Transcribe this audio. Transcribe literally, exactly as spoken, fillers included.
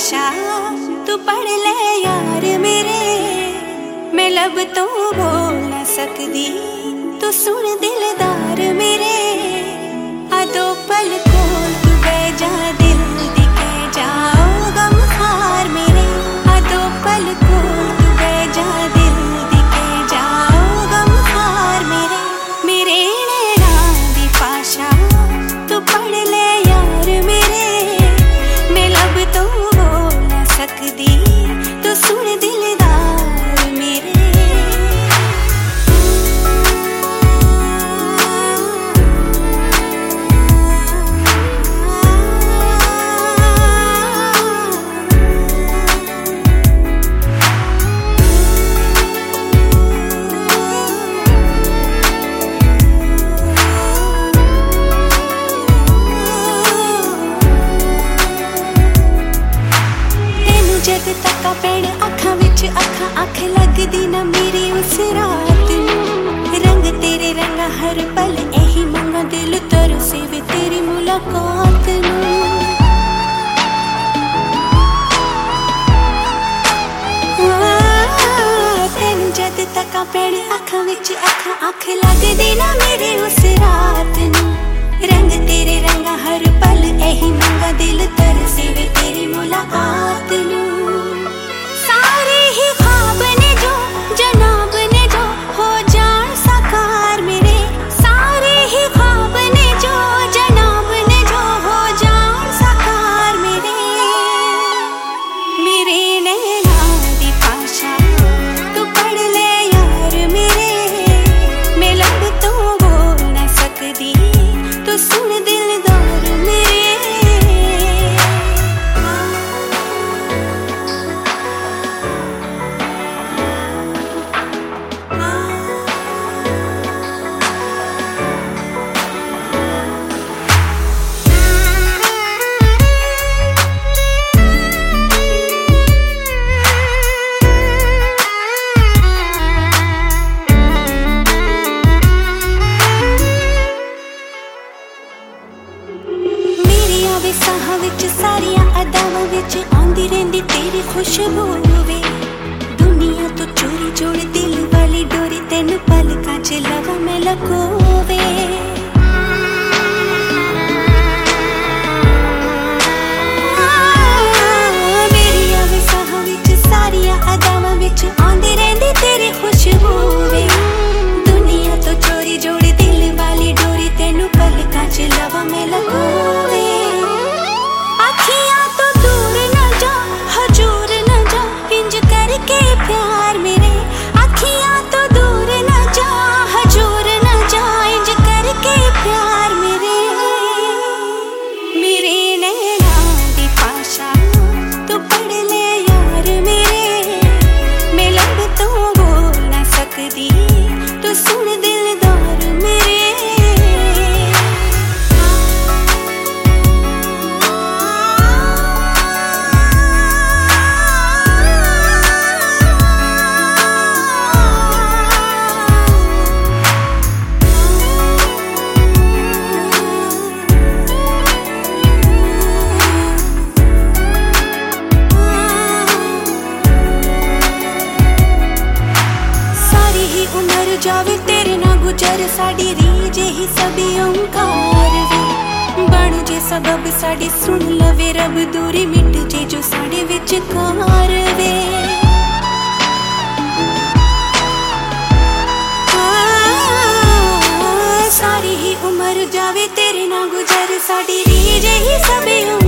पाशा तू पढ़ ले यार मेरे, मैं लब तो बोल ना सकदी तू सुन दिलदार मेरे। आ दो पल कोल तू बह जा दिल दी कह जाओ गम हार मेरे। आ दो पल कोल तू बह जा दिल दी कह जाओ गम हार मेरे। मेरे नैना दी पाशा तू पढ़ ले यार मेरे, मैं लब तो बोल ना सकदी तू सुन दिलदार मेरे। जद तक पैण अखां विच अखां अख लगदी ना मेरी उस रात नूं। रंग तेरे रंगा हर पल एही मंगा दिल तरसे वे तेरी मुलाकात नूं। तेन जद तक पैण अखां विच अखां अख लगदी ना मेरी उस रात नूं। रंग तेरे रंगा हर पल एही मंगा दिल तरसे वे तेरी मुलाकात नूं। साहां विच सारियां अदावां विच आंदी रहिंदी तेरी खुशबू वे। दुनिया तो चोरी जोड़ दिल वाली डोरी तेन पलकां च लवां मैं लकोवे। मेरी आवे साहां विच सारियां अदावां विच आंदी रहिंदी तेरी खुशबू वे। दुनिया तो चोरी जोड़ दिल वाली डोरी तेन पलकां च लवां मैं लकोवे। प्यार मेरे अखियां तो दूर न जा, हजूर न जा, इंज करके प्यार मेरे। मेरे नैना दी पाशा तू पढ़ ले यार मेरे, मैं लब तो बोल ना सकदी तू सुन दिलदार मेरे। उमर जावे तेरे ना गुजर साड़ी रीज ही सभी ओंकार वे। बन जे सबब साड़ी सुन लवे रब दूरी मिट जे जो साड़े विच कार वे। सारी ही उमर जावे तेरे ना गुजर साड़ी रीज ही सभी